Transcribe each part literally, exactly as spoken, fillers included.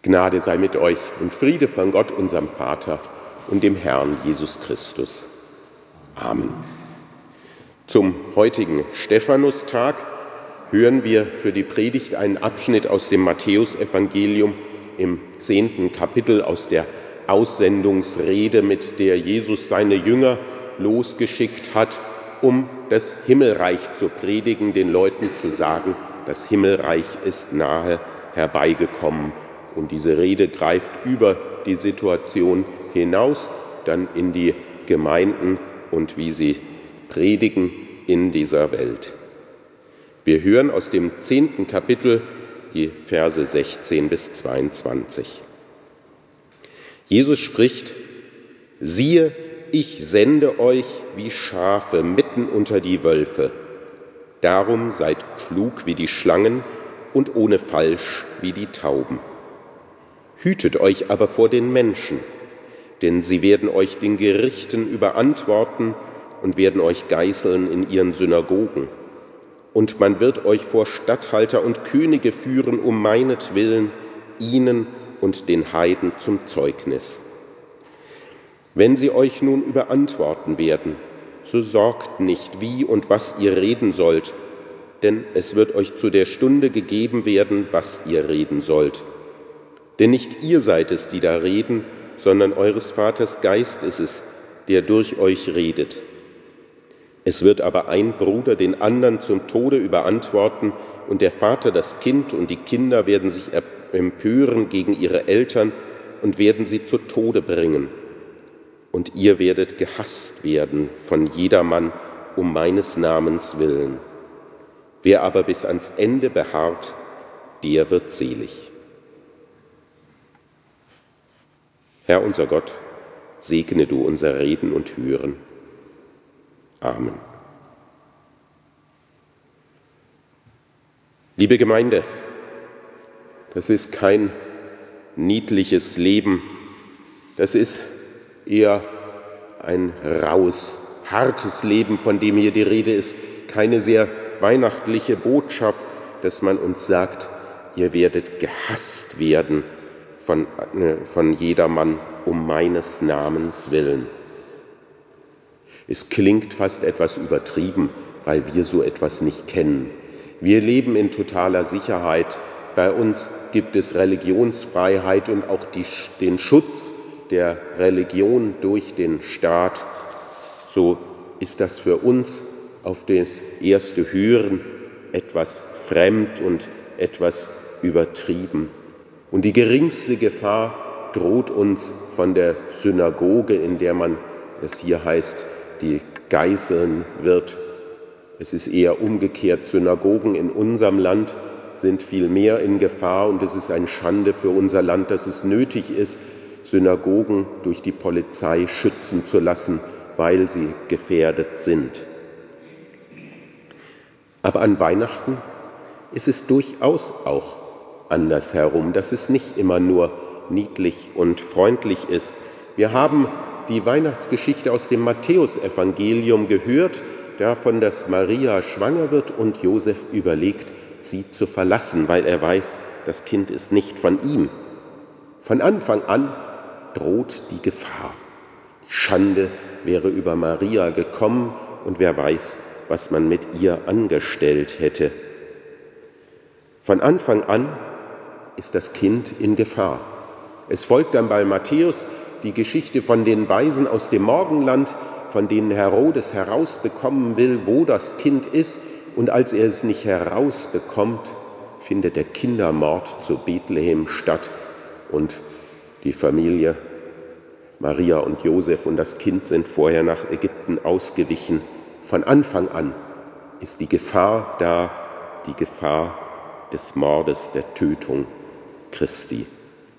Gnade sei mit euch und Friede von Gott, unserem Vater und dem Herrn Jesus Christus. Amen. Zum heutigen Stephanustag hören wir für die Predigt einen Abschnitt aus dem Matthäusevangelium im zehnten Kapitel aus der Aussendungsrede, mit der Jesus seine Jünger losgeschickt hat, um das Himmelreich zu predigen, den Leuten zu sagen, das Himmelreich ist nahe herbeigekommen. Und diese Rede greift über die Situation hinaus, dann in die Gemeinden und wie sie predigen in dieser Welt. Wir hören aus dem zehnten Kapitel die Verse sechzehn bis zweiundzwanzig. Jesus spricht: Siehe, ich sende euch wie Schafe mitten unter die Wölfe. Darum seid klug wie die Schlangen und ohne Falsch wie die Tauben. Hütet euch aber vor den Menschen, denn sie werden euch den Gerichten überantworten und werden euch geißeln in ihren Synagogen. Und man wird euch vor Statthalter und Könige führen, um meinetwillen, ihnen und den Heiden zum Zeugnis. Wenn sie euch nun überantworten werden, so sorgt nicht, wie und was ihr reden sollt, denn es wird euch zu der Stunde gegeben werden, was ihr reden sollt. Denn nicht ihr seid es, die da reden, sondern eures Vaters Geist ist es, der durch euch redet. Es wird aber ein Bruder den anderen zum Tode überantworten, und der Vater das Kind, und die Kinder werden sich empören gegen ihre Eltern und werden sie zu Tode bringen. Und ihr werdet gehasst werden von jedermann um meines Namens willen. Wer aber bis ans Ende beharrt, der wird selig. Herr unser Gott, segne du unser Reden und Hören. Amen. Liebe Gemeinde, das ist kein niedliches Leben, das ist eher ein raues, hartes Leben, von dem hier die Rede ist, keine sehr weihnachtliche Botschaft, dass man uns sagt, ihr werdet gehasst werden von, von jedermann um meines Namens willen. Es klingt fast etwas übertrieben, weil wir so etwas nicht kennen. Wir leben in totaler Sicherheit. Bei uns gibt es Religionsfreiheit und auch die, den Schutz der Religion durch den Staat. So ist das für uns auf das erste Hören etwas fremd und etwas übertrieben. Und die geringste Gefahr droht uns von der Synagoge, in der man, es hier heißt, die geißeln wird. Es ist eher umgekehrt. Synagogen in unserem Land sind viel mehr in Gefahr, und es ist eine Schande für unser Land, dass es nötig ist, Synagogen durch die Polizei schützen zu lassen, weil sie gefährdet sind. Aber an Weihnachten ist es durchaus auch andersherum, dass es nicht immer nur niedlich und freundlich ist. Wir haben die Weihnachtsgeschichte aus dem Matthäusevangelium gehört, davon, dass Maria schwanger wird und Josef überlegt, sie zu verlassen, weil er weiß, das Kind ist nicht von ihm. Von Anfang an droht die Gefahr. Die Schande wäre über Maria gekommen, und wer weiß, was man mit ihr angestellt hätte. Von Anfang an ist das Kind in Gefahr. Es folgt dann bei Matthäus die Geschichte von den Weisen aus dem Morgenland, von denen Herodes herausbekommen will, wo das Kind ist. Und als er es nicht herausbekommt, findet der Kindermord zu Bethlehem statt. Und die Familie Maria und Josef und das Kind sind vorher nach Ägypten ausgewichen. Von Anfang an ist die Gefahr da, die Gefahr des Mordes, der Tötung Christi.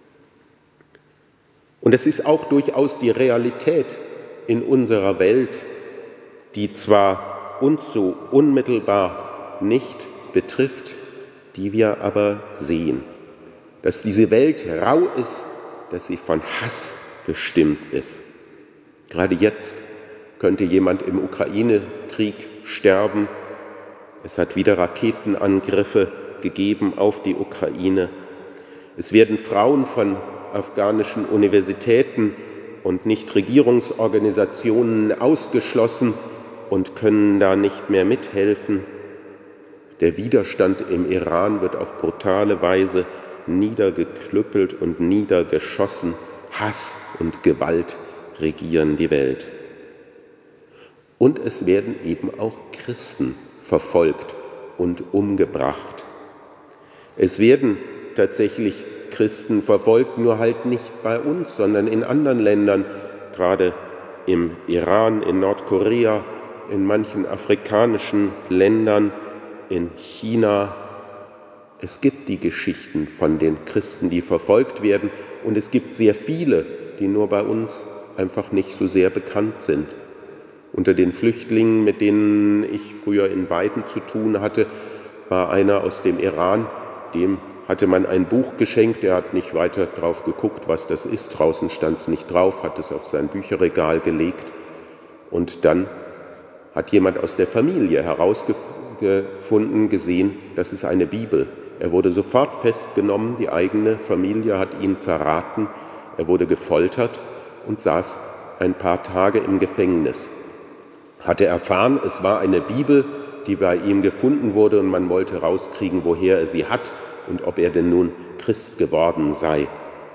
Und es ist auch durchaus die Realität in unserer Welt, die zwar uns so unmittelbar nicht betrifft, die wir aber sehen, dass diese Welt rau ist, dass sie von Hass bestimmt ist. Gerade jetzt könnte jemand im Ukraine-Krieg sterben. Es hat wieder Raketenangriffe gegeben auf die Ukraine. Es werden Frauen von afghanischen Universitäten und Nichtregierungsorganisationen ausgeschlossen und können da nicht mehr mithelfen. Der Widerstand im Iran wird auf brutale Weise niedergeklüppelt und niedergeschossen. Hass und Gewalt regieren die Welt. Und es werden eben auch Christen verfolgt und umgebracht. Es werden tatsächlich Christen verfolgt, nur halt nicht bei uns, sondern in anderen Ländern, gerade im Iran, in Nordkorea, in manchen afrikanischen Ländern, in China. Es gibt die Geschichten von den Christen, die verfolgt werden, und es gibt sehr viele, die nur bei uns einfach nicht so sehr bekannt sind. Unter den Flüchtlingen, mit denen ich früher in Weiden zu tun hatte, war einer aus dem Iran, dem hatte man ein Buch geschenkt, er hat nicht weiter drauf geguckt, was das ist, draußen stand es nicht drauf, hat es auf sein Bücherregal gelegt, und dann hat jemand aus der Familie herausgefunden, gesehen, das ist eine Bibel. Er wurde sofort festgenommen, die eigene Familie hat ihn verraten, er wurde gefoltert und saß ein paar Tage im Gefängnis. Hatte erfahren, es war eine Bibel, die bei ihm gefunden wurde, und man wollte rauskriegen, woher er sie hat und ob er denn nun Christ geworden sei.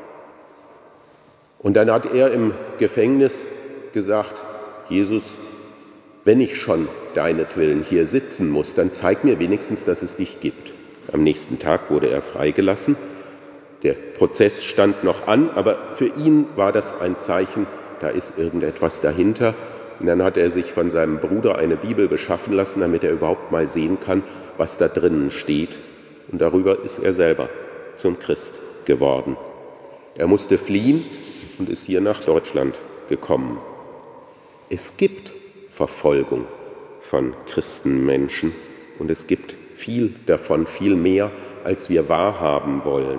Und dann hat er im Gefängnis gesagt: Jesus, wenn ich schon deinetwillen hier sitzen muss, dann zeig mir wenigstens, dass es dich gibt. Am nächsten Tag wurde er freigelassen. Der Prozess stand noch an, aber für ihn war das ein Zeichen, da ist irgendetwas dahinter. Und dann hat er sich von seinem Bruder eine Bibel beschaffen lassen, damit er überhaupt mal sehen kann, was da drinnen steht. Und darüber ist er selber zum Christ geworden. Er musste fliehen und ist hier nach Deutschland gekommen. Es gibt Verfolgung von Christenmenschen und es gibt viel davon, viel mehr, als wir wahrhaben wollen.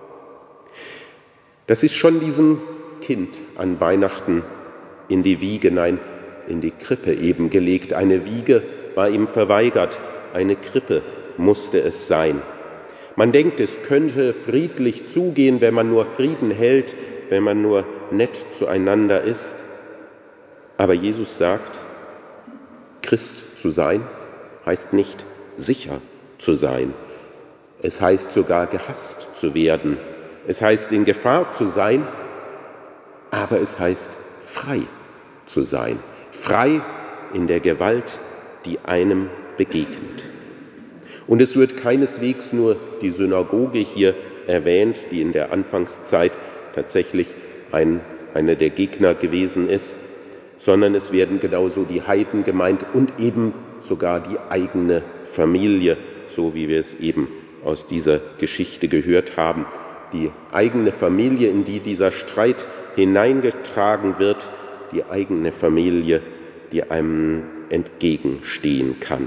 Das ist schon diesem Kind an Weihnachten in die Wiege, nein, in die Krippe eben gelegt. Eine Wiege war ihm verweigert, eine Krippe musste es sein. Man denkt, es könnte friedlich zugehen, wenn man nur Frieden hält, wenn man nur nett zueinander ist. Aber Jesus sagt, Christ zu sein heißt nicht sicher zu sein. Es heißt sogar gehasst zu werden. Es heißt in Gefahr zu sein, aber es heißt frei zu sein. Frei in der Gewalt, die einem begegnet. Und es wird keineswegs nur die Synagoge hier erwähnt, die in der Anfangszeit tatsächlich ein, einer der Gegner gewesen ist, sondern es werden genauso die Heiden gemeint und eben sogar die eigene Familie, so wie wir es eben aus dieser Geschichte gehört haben. Die eigene Familie, in die dieser Streit hineingetragen wird, die eigene Familie, die einem entgegenstehen kann.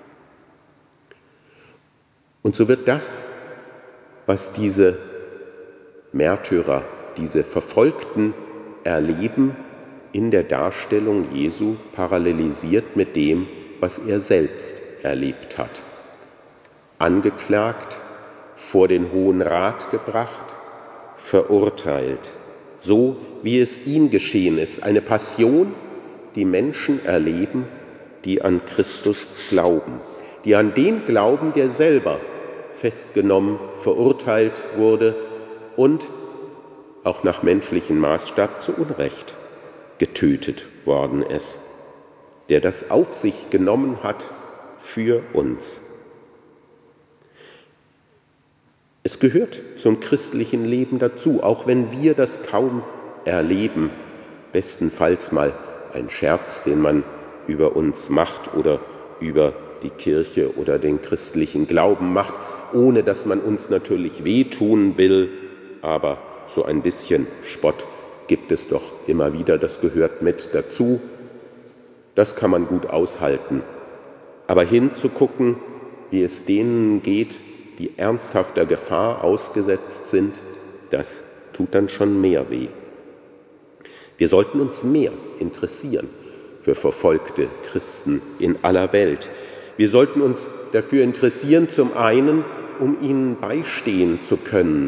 Und so wird das, was diese Märtyrer, diese Verfolgten erleben, in der Darstellung Jesu parallelisiert mit dem, was er selbst erlebt hat. Angeklagt, vor den Hohen Rat gebracht, verurteilt, so wie es ihm geschehen ist. Eine Passion, die Menschen erleben, die an Christus glauben, die an den glauben, der selber festgenommen, verurteilt wurde und auch nach menschlichem Maßstab zu Unrecht getötet worden ist, der das auf sich genommen hat für uns. Es gehört zum christlichen Leben dazu, auch wenn wir das kaum erleben, bestenfalls mal ein Scherz, den man über uns macht oder über die Kirche oder den christlichen Glauben macht, ohne dass man uns natürlich wehtun will, aber so ein bisschen Spott gibt es doch immer wieder, das gehört mit dazu. Das kann man gut aushalten. Aber hinzugucken, wie es denen geht, die ernsthafter Gefahr ausgesetzt sind, das tut dann schon mehr weh. Wir sollten uns mehr interessieren für verfolgte Christen in aller Welt. Wir sollten uns dafür interessieren, zum einen, um ihnen beistehen zu können,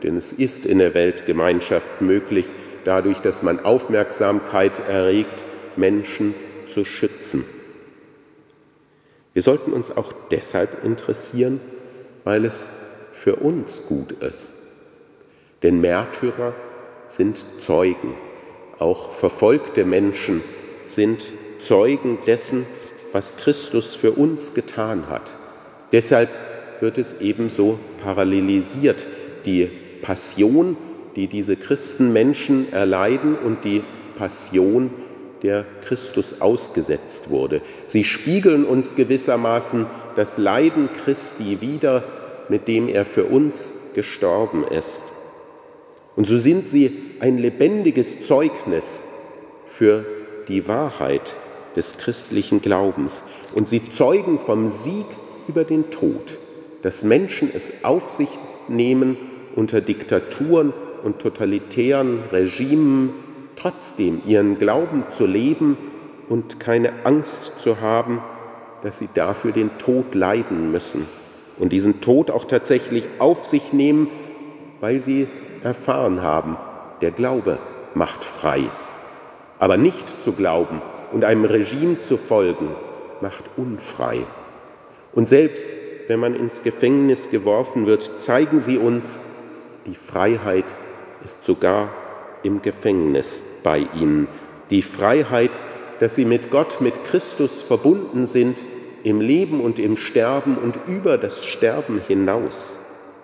denn es ist in der Weltgemeinschaft möglich, dadurch, dass man Aufmerksamkeit erregt, Menschen zu schützen. Wir sollten uns auch deshalb interessieren, weil es für uns gut ist. Denn Märtyrer sind Zeugen, auch verfolgte Menschen sind Zeugen dessen, was Christus für uns getan hat. Deshalb wird es ebenso parallelisiert, die Passion, die diese Christenmenschen erleiden und die Passion, der Christus ausgesetzt wurde. Sie spiegeln uns gewissermaßen das Leiden Christi wider, mit dem er für uns gestorben ist. Und so sind sie ein lebendiges Zeugnis für die Wahrheit des christlichen Glaubens. Und sie zeugen vom Sieg über den Tod, dass Menschen es auf sich nehmen, unter Diktaturen und totalitären Regimen trotzdem ihren Glauben zu leben und keine Angst zu haben, dass sie dafür den Tod leiden müssen und diesen Tod auch tatsächlich auf sich nehmen, weil sie erfahren haben, der Glaube macht frei. Aber nicht zu glauben und einem Regime zu folgen, macht unfrei. Und selbst wenn man ins Gefängnis geworfen wird, zeigen sie uns, die Freiheit ist sogar im Gefängnis bei ihnen. Die Freiheit, dass sie mit Gott, mit Christus verbunden sind, im Leben und im Sterben und über das Sterben hinaus.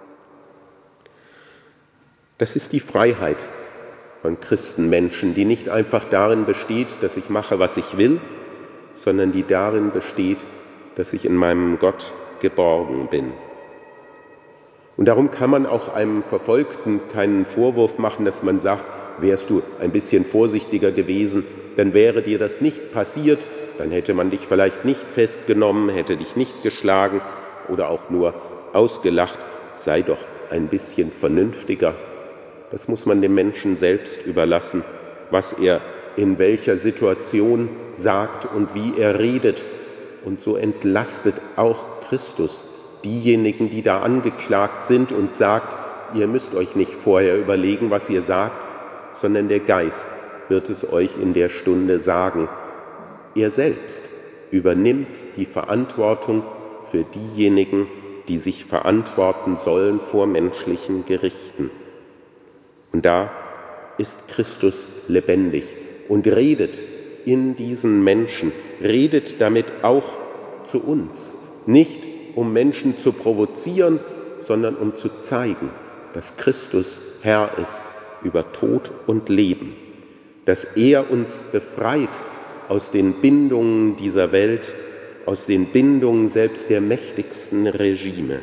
Das ist die Freiheit von Christenmenschen, die nicht einfach darin besteht, dass ich mache, was ich will, sondern die darin besteht, dass ich in meinem Gott geborgen bin. Und darum kann man auch einem Verfolgten keinen Vorwurf machen, dass man sagt, wärst du ein bisschen vorsichtiger gewesen, dann wäre dir das nicht passiert, dann hätte man dich vielleicht nicht festgenommen, hätte dich nicht geschlagen oder auch nur ausgelacht, sei doch ein bisschen vernünftiger. Das muss man dem Menschen selbst überlassen, was er in welcher Situation sagt und wie er redet. Und so entlastet auch Christus diejenigen, die da angeklagt sind und sagt, ihr müsst euch nicht vorher überlegen, was ihr sagt, sondern der Geist wird es euch in der Stunde sagen. Er selbst übernimmt die Verantwortung für diejenigen, die sich verantworten sollen vor menschlichen Gerichten. Und da ist Christus lebendig und redet in diesen Menschen, redet damit auch zu uns. Nicht um Menschen zu provozieren, sondern um zu zeigen, dass Christus Herr ist über Tod und Leben, dass er uns befreit aus den Bindungen dieser Welt, aus den Bindungen selbst der mächtigsten Regime.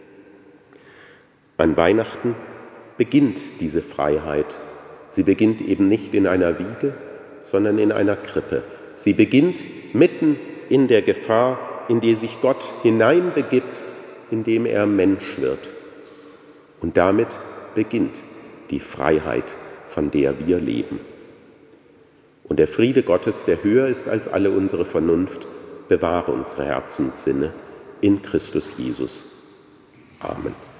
An Weihnachten beginnt diese Freiheit. Sie beginnt eben nicht in einer Wiege, sondern in einer Krippe. Sie beginnt mitten in der Gefahr, in die sich Gott hineinbegibt, indem er Mensch wird. Und damit beginnt die Freiheit, von der wir leben. Und der Friede Gottes, der höher ist als alle unsere Vernunft, bewahre unsere Herzen und Sinne in Christus Jesus. Amen.